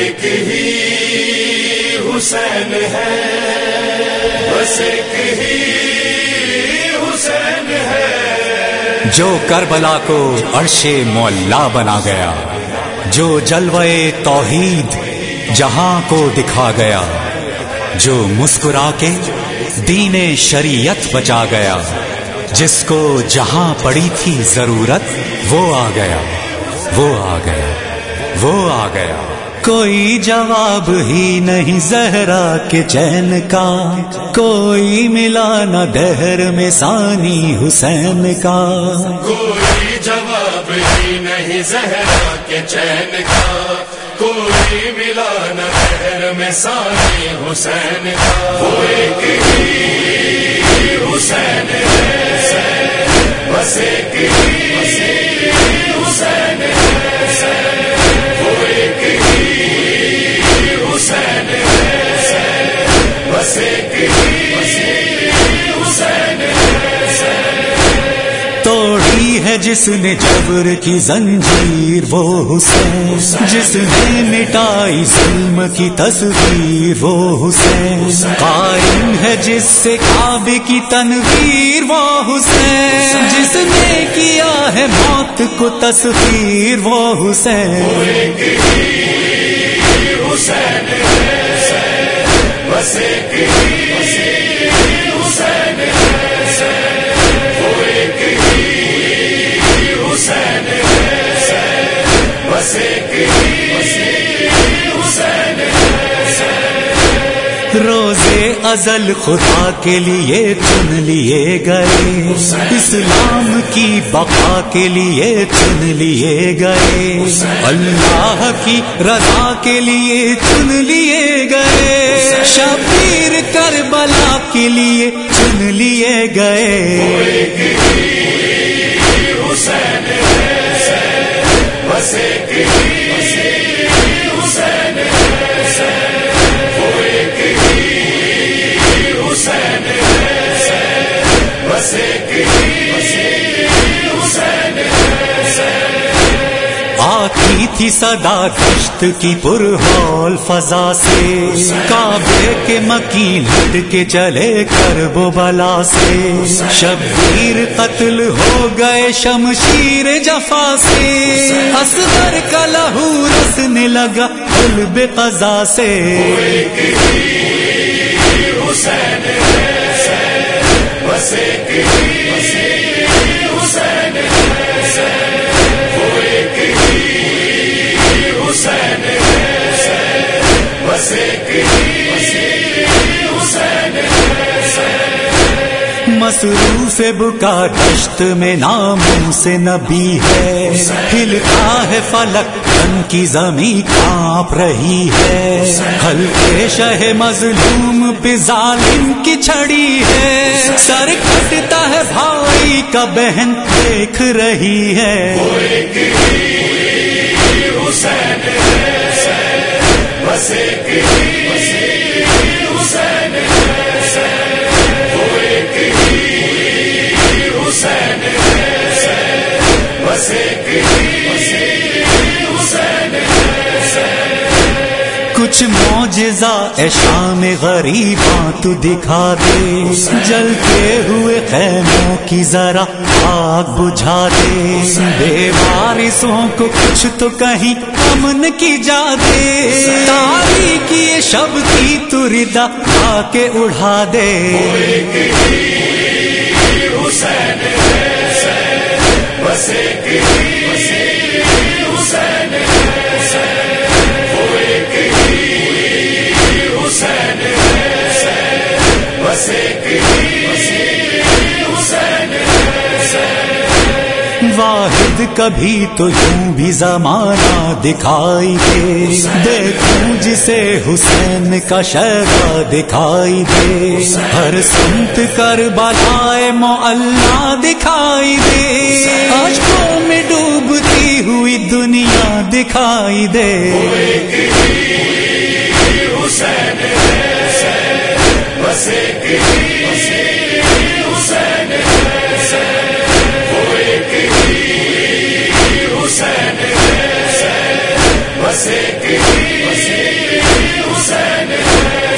ایک ہی حسین ہے، بس ایک ہی حسین ہے، جو کربلا کو عرش معلا بنا گیا، جو جلوے توحید جہاں کو دکھا گیا، جو مسکرا کے دین شریعت بچا گیا، جس کو جہاں پڑی تھی ضرورت وہ آ گیا، وہ آ گیا، وہ آ گیا۔ کوئی جواب ہی نہیں زہرا کے چین کا، کوئی ملا نہ دہر میں ثانی حسین کا، کوئی جواب ہی نہیں زہرا کے چین کا، کوئی ملا نہ دہر میں ثانی حسین کا، وہ ایک ہی حسین ہے، بس ایک ہی حسین ہے، وہ ایک ہی حسین ہے، بس ایک ہی حسین ہے۔ توڑی ہے جس نے جبر کی زنجیر وہ حسین، جس نے مٹائی ظلم کی تصویر وہ حسین، قائم ہے جس سے کعبے کی تنویر وہ حسین، جس نے کیا ہے موت کو تسخیر وہ حسین، ایک ہی حسین ہے، بس ایک ہی حسین ہے، وہ ایک ہی حسین ہے، بس ایک ہی حسین ہے۔ روزے ازل خدا کے لیے چن لیے گئے، اسلام کی بقا کے لیے چن لیے گئے، اللہ کی رضا کے لیے چن لیے گئے، شبیر کربلا کے لیے چن لیے گئے، حسین ہے، بس ایک ہی حسین ہے، وہ ایک ہی حسین ہے، بس ایک ہی حسین ہے۔ آتی تھی صدا دشت کی پرہول فضا سے، کعبے کے مکین ہٹ کے چلے کرب و بلا سے، شبیر قتل ہو گئے شمشیر جفا سے، اصغر کا لہو رسنے لگا قلب قضا سے، ایک ہی حسین ہے، بس ایک ہی حسین ہے، وہ ایک ہی حسین ہے، بس ایک ہی حسین ہے۔ مصروف بکا دشت میں ناموں سے نبی ہے، ہلتا ہے فلک تن کی زمین کانپ رہی ہے، ہلکے شہ مظلوم پہ ظالم کی چھڑی ہے، سر کٹتا ہے بھائی کا بہن دیکھ رہی ہے، ایک ہی حسین ہے، بس ایک ہی حسین ہے، وہ ایک ہی حسین ہے، بس ایک ہی حسین ہے۔ کچھ معجزہ اے شام غریباں تو دکھا دے، جلتے ہوئے خیموں کی ذرا آگ بجھا دے، بے وارثوں کو کچھ تو کہیں امن کی جا دے، تاریکی یہ شب کی تو ردا آ کے اڑا دے، ایک ہی حسین ہے، بس ایک ہی حسین ہے، وہ ایک ہی حسین ہے، بس ایک ہی حسین ہے۔ واحد کبھی تو یوں بھی زمانہ دکھائی دے، دیکھوں جسے حسین کا شہدا دکھائی دے، ہر سمت کربلائے معلا دکھائی دے، اشکوں میں ڈوبتی ہوئی دنیا دکھائی دے، ایک ہی حسین ہے، بس ایک ہی حسین ہے، وہ ایک ہی حسین ہے، بس ایک ایک ہی حسین ہے